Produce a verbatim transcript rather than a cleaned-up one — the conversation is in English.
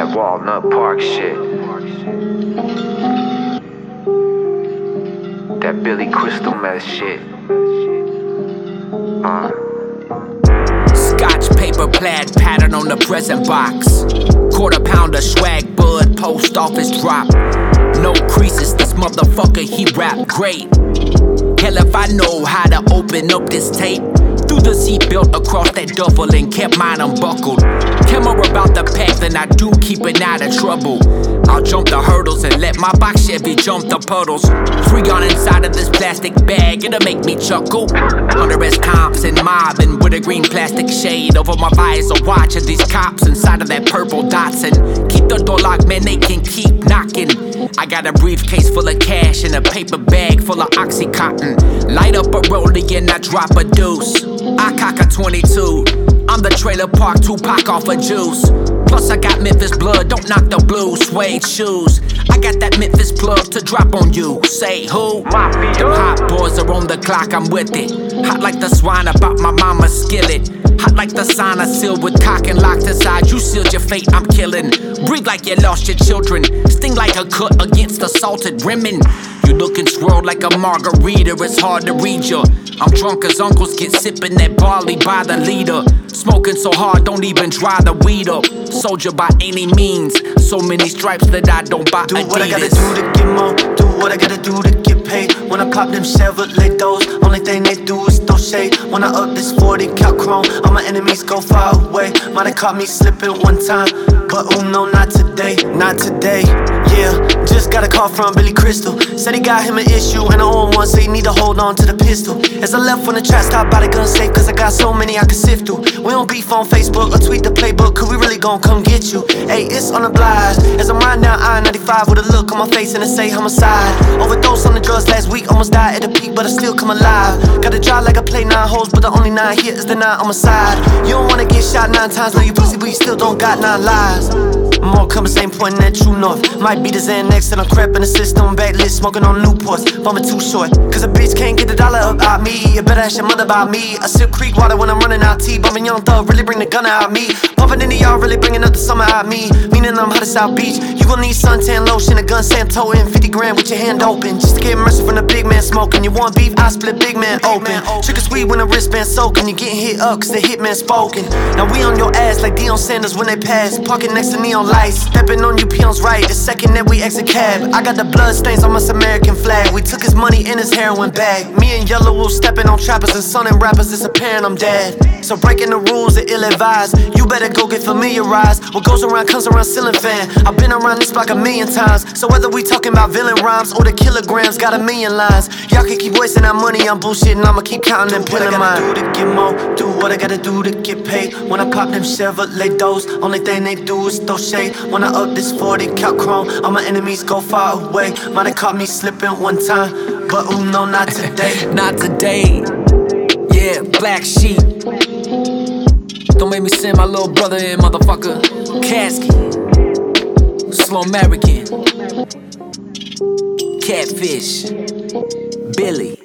That Walnut Park shit. That Billy Crystal mess shit. Uh. Scotch paper plaid pattern on the present box. Quarter pounder swag bud, post office drop. No creases, this motherfucker he rap great. Hell if I know how to open up this tape. Threw the seatbelt across that duffel and kept mine unbuckled. Care more about the pack than I do keeping out of trouble. I'll jump the hurdles and let my box Chevy jump the puddles. Free on inside of this plastic bag, it'll make me chuckle. Under S Thompson mobbing with a green plastic shade over my visor, watching these cops inside of that purple Datsun. Keep the door locked, man, they can keep knocking. I got a briefcase full of cash and a paper bag full of Oxycontin. Light up a rollie and I drop a deuce. I cock a twenty-two. I'm the trailer park Tupac off of juice. Plus I got Memphis blood, don't knock the blues. Suede shoes, I got that Memphis plug to drop on you. Say who? Them hot boys are on the clock, I'm with it. Hot like the swine about my mama's skillet. Hot like the sign I sealed with cock and locked aside. You sealed your fate, I'm killing. Breathe like you lost your children. Sting like a cut against the salted women. You looking swirled like a margarita, it's hard to read you. I'm drunk as uncles get sipping that barley by the liter. Smoking so hard, don't even dry the weed up. Soldier by any means, so many stripes that I don't buy Do Adidas. what I gotta do to get more, do what I gotta do to get paid. When I pop them Chevrolet doors, only thing they do is throw shade. When I up this forty cal chrome, all my enemies go far away. Might have caught me slipping one time, but oh no, not today, not today. Yeah, just got a call from Billy Crystal. Said he got him an issue and I own one, so he need to hold on to the pistol. As I left when the track stopped by the gun safe, cause I got so many I can sift through. We don't beef on Facebook or tweet the playbook, cause we really gon' come get you. Hey, it's on the blast. As I'm riding down I ninety-five with a look on my face and it say homicide. Overdose on the drugs last week, almost died at the peak, but I still come alive. Gotta drive like I play nine holes, but the only nine here is the nine on my side. You don't wanna get shot nine times, love you pussy, but you still don't got nine lives. More compass ain't pointing at true north. Might be the Xanax and I'm crapping the system. Backlist smoking on Newports. Bumming too short, cause a bitch can't get a dollar up out me. You better ask your mother about me. I sip creek water when I'm running out tea. Bumping Young Thug, really bring the gun out me. Bumping into y'all, really bringing up the summer out me. Meaning I'm hot as South Beach. You gon' need suntan lotion, a gun Sam toting. fifty grand with your hand open, just to get mercy from the big man smoking. You want beef, I split big man open. Trick or sweet when the wristband soaking. You getting hit up cause the hitman spoken. Now we on your ass like Deion Sanders when they pass. Parking next to neon lights, stepping on you peons right the second that we exit cab. I got the blood stains on my American flag. We took his money in his heroin bag. Me and Yellow Wolf stepping on trappers and son and rappers disappearing, I'm dead. So breaking the rules are ill-advised. You better go get familiarized. What goes around comes around, ceiling fan. I've been around this block a million times. So whether we talking about villain rhymes or the kilograms, got a million lines. Y'all can keep wasting that money on bullshit, and I'ma keep counting and putting mine. Do what I gotta do to get more, do what I gotta do to get paid. When I pop them Chevrolet doors, only thing they do is throw shade. When I up this forty cal chrome, all my enemies go far away. Might have caught me slipping one time, but ooh no, not today. Not today. Yeah, black sheep. Don't make me send my little brother in, motherfucker. Kasky. Slow American. Catfish. Billy.